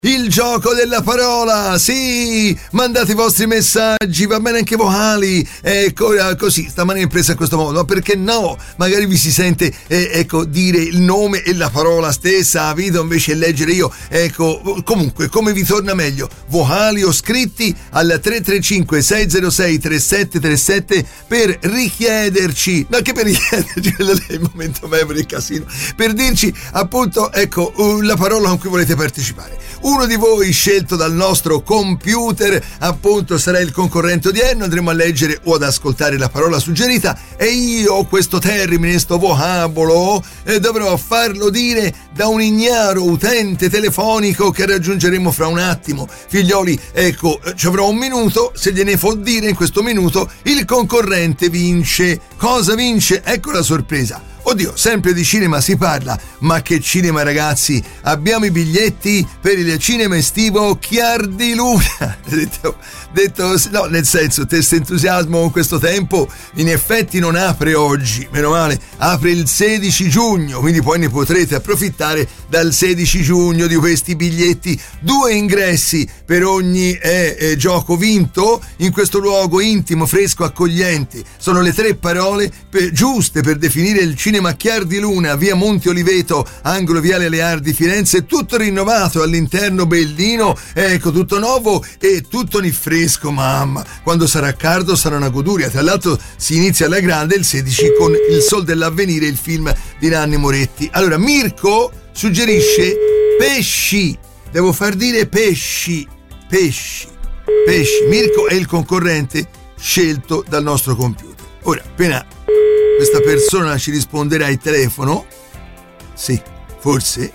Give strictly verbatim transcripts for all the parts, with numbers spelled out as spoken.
Il gioco della parola, sì, mandate i vostri messaggi, va bene anche vocali, ecco, così, stamani è presa in questo modo, ma perché no? Magari vi si sente, eh, ecco, dire il nome e la parola stessa a video invece leggere io, ecco, comunque, come vi torna meglio, vocali o scritti al tre tre cinque sei zero sei tre sette tre sette per richiederci, ma che per richiederci, è il momento memory, il casino, per dirci appunto, ecco, la parola con cui volete partecipare. Uno di voi scelto dal nostro computer appunto sarà il concorrente odierno, andremo a leggere o ad ascoltare la parola suggerita e io questo termine, sto vocabolo eh, dovrò farlo dire da un ignaro utente telefonico che raggiungeremo fra un attimo. Figlioli, ecco, ci avrò un minuto, se gliene può dire in questo minuto il concorrente vince. Cosa vince? Ecco la sorpresa. Oddio, sempre di cinema si parla, ma che cinema ragazzi? Abbiamo i biglietti per il cinema estivo Chiar di Luna. detto, detto, no, nel senso, questo entusiasmo con questo tempo in effetti non apre oggi, meno male, apre il sedici giugno, quindi poi ne potrete approfittare dal sedici giugno di questi biglietti. Due ingressi per ogni eh, eh, gioco vinto in questo luogo intimo, fresco, accogliente. Sono le tre parole per, giuste per definire il cinema Cinema Chiar di Luna, via Monte Oliveto, angolo viale Aleardi, Firenze, tutto rinnovato all'interno, bellino, ecco, tutto nuovo e tutto ni fresco, mamma. Quando sarà caldo sarà una goduria. Tra l'altro si inizia alla grande il sedici con Il Sol dell'Avvenire, il film di Nanni Moretti. Allora, Mirko suggerisce pesci. Devo far dire pesci, pesci, pesci. Mirko è il concorrente scelto dal nostro computer. Ora, appena questa persona ci risponderà al telefono, sì, forse,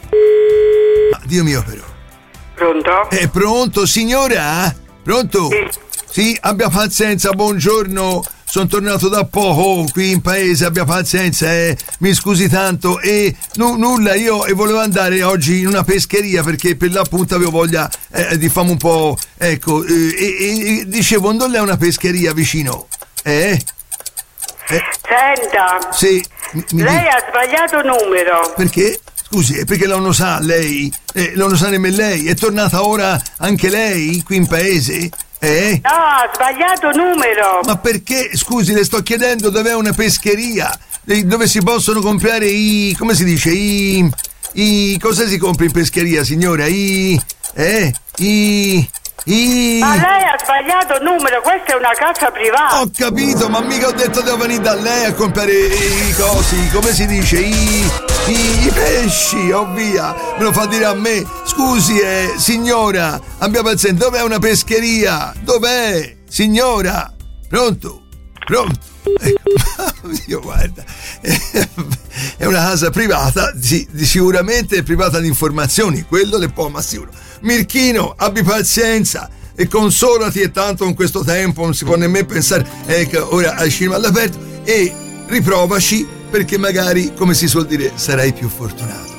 ma Dio mio però. Pronto? È pronto, signora? Pronto? Sì. Sì, abbia pazienza, buongiorno, sono tornato da poco qui in paese, abbia pazienza, eh, mi scusi tanto, e nu- nulla, io e volevo andare oggi in una pescheria perché per l'appunto avevo voglia eh, di fare un po', ecco, eh, e, e dicevo, non è una pescheria vicino, eh? Eh, Senta, sì, mi, mi lei dica. ha sbagliato numero. Perché? Scusi, perché non lo sa lei? Eh, non lo sa nemmeno lei? È tornata ora anche lei qui in paese? Eh? No, ha sbagliato numero. Ma perché? Scusi, le sto chiedendo dov'è una pescheria, eh, dove si possono comprare i... come si dice? I... i... cosa si compra in pescheria, signora? I... eh? I... I... Ma lei ha sbagliato numero, questa è una casa privata. Ho capito, ma mica ho detto devo venire da lei a comprare i cosi, come si dice, i, i, i pesci, oh via, me lo fa dire a me. Scusi, eh, signora, abbia pazienza, dov'è una pescheria? Dov'è, signora? Pronto? Pronto? Ecco, io guarda, è una casa privata, sì, sicuramente è privata di informazioni, quello le può, ma sicuro. Mirchino, abbi pazienza e consolati, e tanto con questo tempo non si può nemmeno pensare, ecco, ora al cinema all'aperto, e riprovaci perché magari, come si suol dire, sarai più fortunato.